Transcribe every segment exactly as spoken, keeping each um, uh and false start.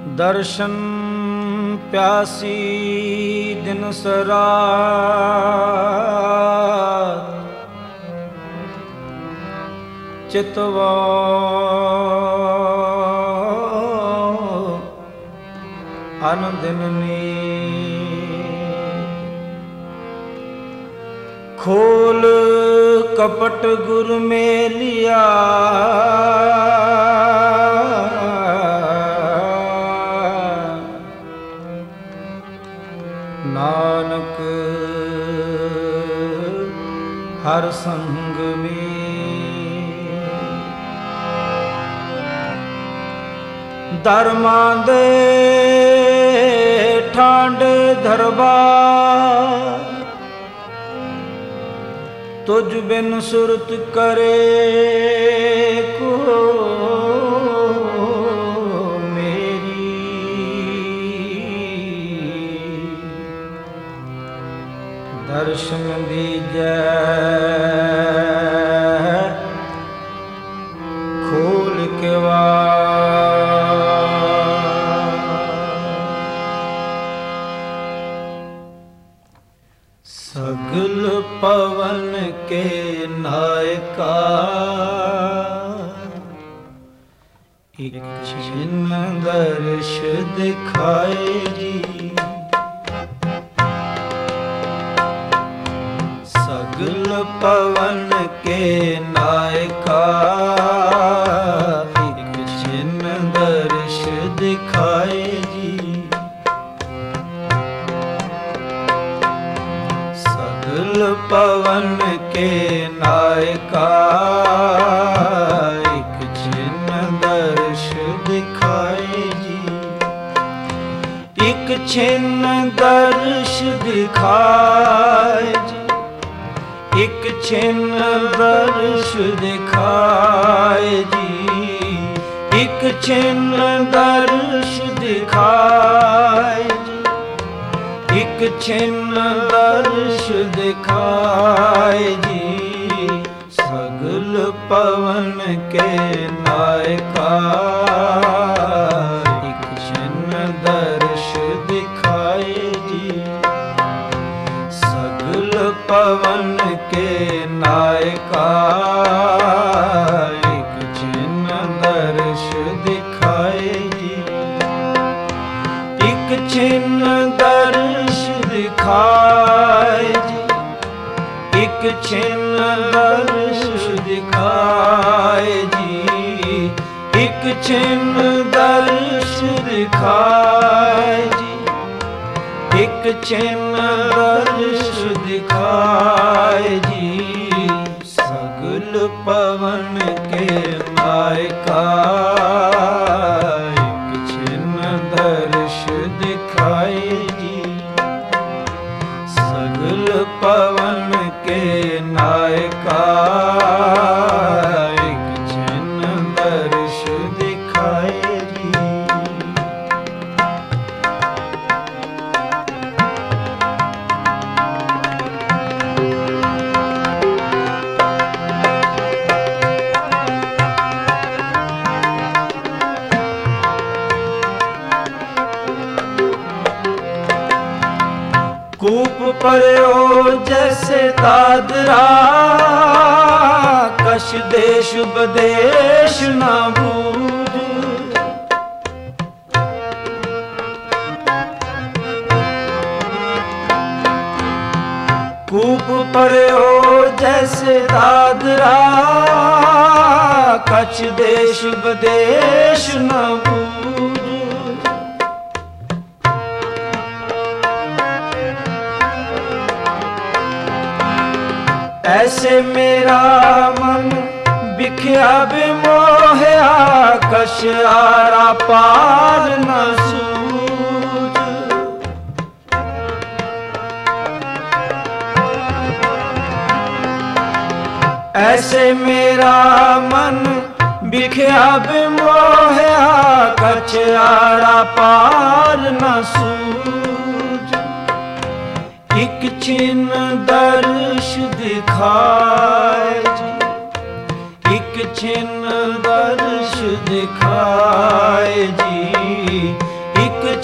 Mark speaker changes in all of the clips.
Speaker 1: दर्शन प्यासी दिन सरात, चितवा अन दिन खोल कपट गुरु में लिया, नानक हर संग में धर्मा दे ठांड दरबार, तुझ बिन सुरत करे को मेरी, दर्शन दीजै खोल के सगल पवन के नायका, एक छिन्न दर्श दिखाए जी, सगल पवन के नायका, एक छिन्न दर्श दिखाए जी, पवन के नायका, एक छिन्न दर्श दिखाए जी, एक छिन्न दर्श दिखाए जी, एक छिन्न दर्श दिखाए जी, एक छिन्न दर्श दिखाए जी, एक छिन्न दर्श दिखाए जी, सगल पवन के नायका, एक छिन्न दर्श दिखाए जी, सगल पवन के नायका, एक छिन्न दर्श दिखाए जी, एक छिन्न दर्श दिखाए जी, एक छिन्न दर्श दिखाए जी, एक छिन्न दर्श दिखाए जी, एक छिन्न दर्श दिखाए जी, सगल पवन के नायका, एक छिन्न दर्श दिखाए जी, सगल पवन के नायका, एक छिन्न दर्श दिखाए जी। कूप पर्यो जैसे दादरा, कश देश बदेश ना बूझ, कूप पर्यो जैसे दादरा, कछ देश बदेश ना बूझ, ऐसे मेरा मन बिख्या बिमोहया, कश आरा पार न सूझ, ऐसे मेरा मन बिख्या बिमोहया, कछ आरा पार न सूझ, एक छिन्न दर्श दिखाए जी, एक छिन्न दर्श दिखाए जी,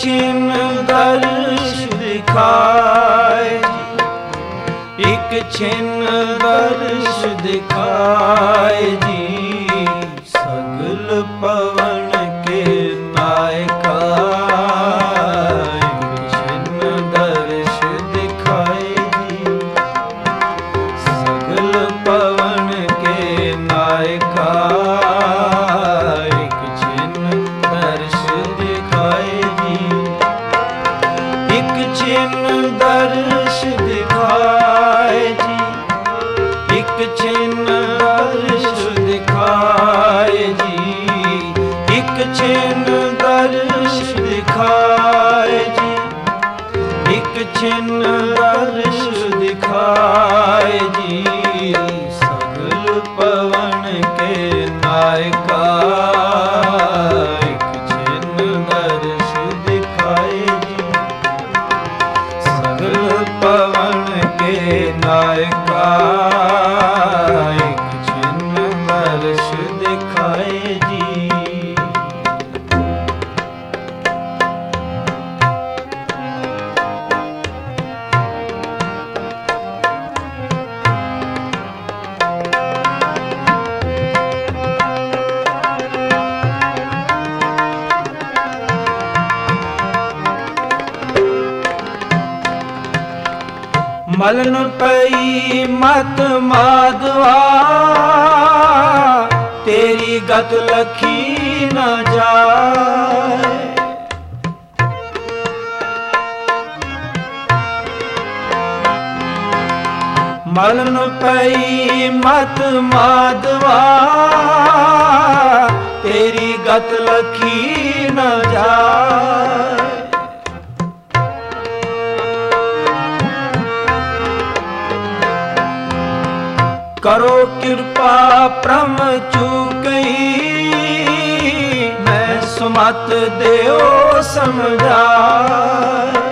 Speaker 1: छिन दर्श दिखाए जी, एक छिन दर्श दिखाए जी, सगल पवन के नायका एक छिन दर्श दिखाए जी, सगल पवन के नायका एक छिन दर्श दिखाए जी, एक छिन दर्श दिखाए जी, एक छिन दर्श दिखाए जी, एक छिन दर्श दिखाए जी, एक छिन दर्श दिखाए जी, सगल पवन के नायका एक छिन दर्श दिखाए जी, सगल पवन के नायका एक छिन दर्श दिखाए जी। मलन पई मत माधवा, तेरी गत लखी न जाए, मलन पई मत माधवा, तेरी गत लखी न जाए, करो कृपा प्रम चूकई, मैं सुमत देओ समझाए,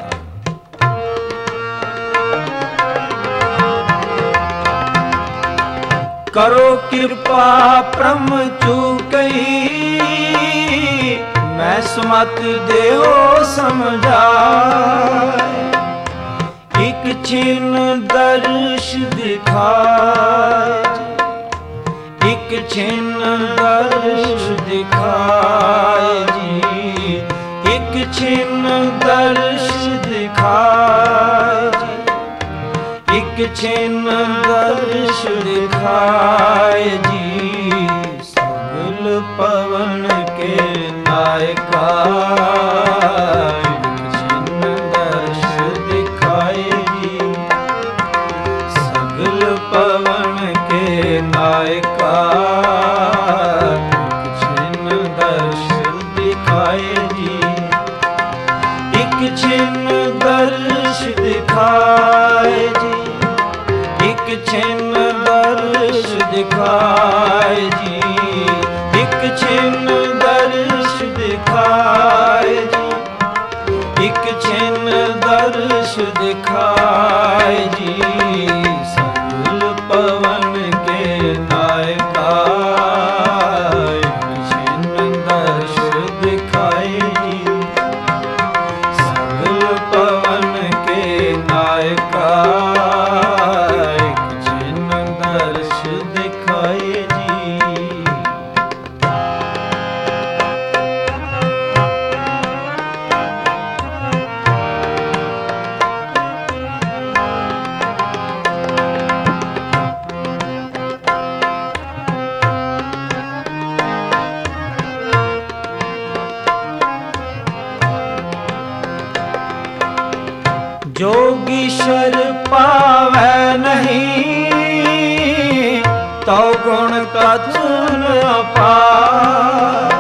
Speaker 1: करो कृपा प्रम चूकई, मैं सुमत देओ समझाए, एक छिन दर्श दिखाए, एक छिन दर्श दिखाए जी, एक छिन दर्श दिखाए जी, एक छिन दर्श दिखाए जी, सगल पवन के नायका पवन के नायका एक छिन दर्श दिखाए जी, एक छिन दर्श दिखाए जी, एक छिन दर्श दिखाए जी, एक छिन दर्श दिखाए जी, एक छिन दर्श दिखाए जी, पवन के नायका एक छिन दर्श दिखाए जी, सगल पवन के नायका एक छिन दर्श दिखाए जी। जोगीश्वर पावै नहीं, तो गुण कथन अपार,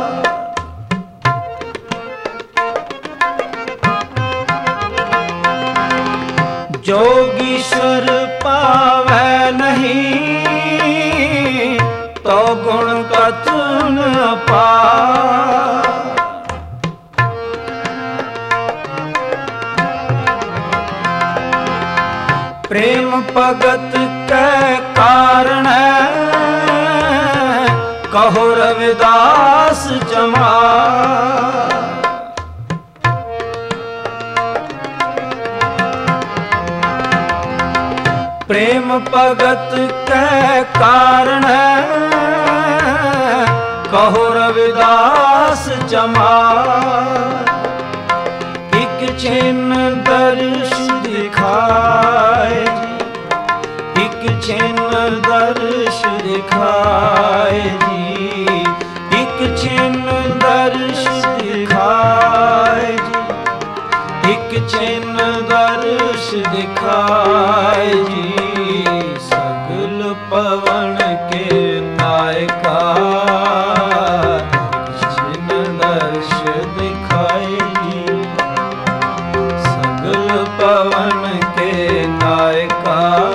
Speaker 1: जोगीश्वर पावै नहीं, तो गुण कथन अपार, प्रेम भगत के कारण कहो रविदास जमा, भगत कै कारण कहो रविदास जमार। एक छिन्न दर्श दिखाए जी, एक छिन्न दर्श दिखाए जी, एक छिन्न दर्श दिखाए जी, एक छिन्न दर्श दिखाए जी। सगल पवन के नायका छिन्न दर्श दिखाए जी, सगल पवन के नायका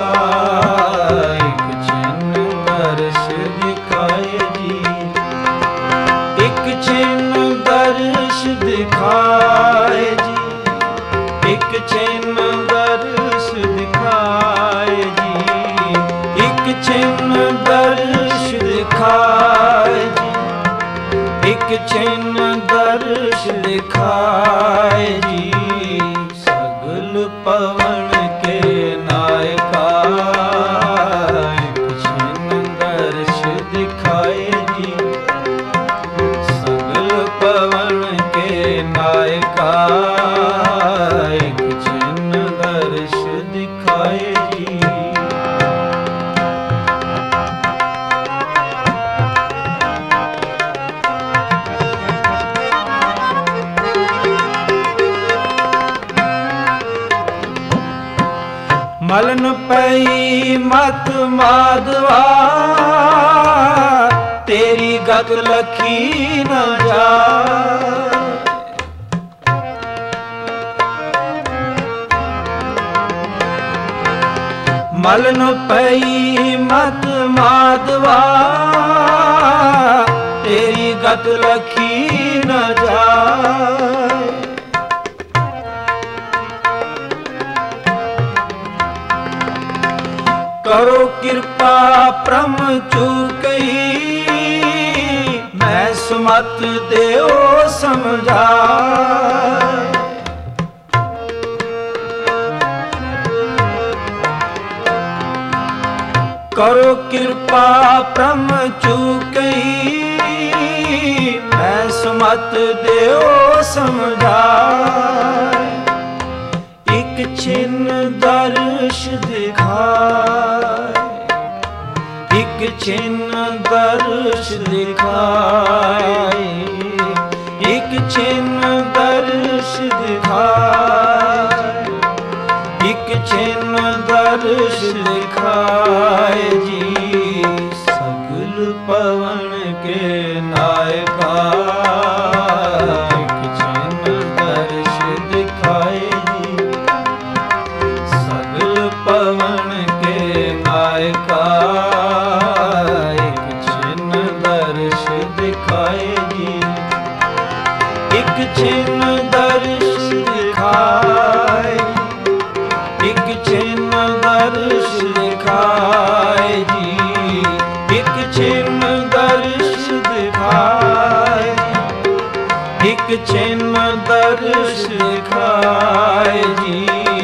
Speaker 1: एक छिन्न दर्श दिखाए जी। एक छिन्न दर्श दिखाए जी, एक छिन्न दर्श दिखाए जी, एक छिन्न दर्श दिखाए जी, एक छिन्न दर्श दिखाए जी। सगल पवन के नायका एक छिन्न दर्श दिखाए जी, सगल पवन के नायका एक छिन्न दर्श दिखाए जी। मलन पई मत माधवा तेरी गत लखी न जाए। मलन पई मत माधवा तेरी गत लखी न जाए। करो कृपा प्रम चूकई मैं सुमत देओ समझाए। करो कृपा प्रम चूकई मैं सुमत देओ समझाए। एक छिन्न दर्श दिखाए, एक छिन्न दर्श दिखाए, एक छिन्न दर्श दिखाए, एक छिन्न दर्श दिखाए जी। सगल पवन के नायका एक छिन्न दर्श दिखाए जी, सगल पवन के नायका एक छिन्न दर्श दिखाए जी। एक छिन्न दर्श दिखाए, एक छिन्न दर्श दिखाए जी, एक छिन्न दर्श दिखाए, एक छिन्न दर्श दिखाए जी।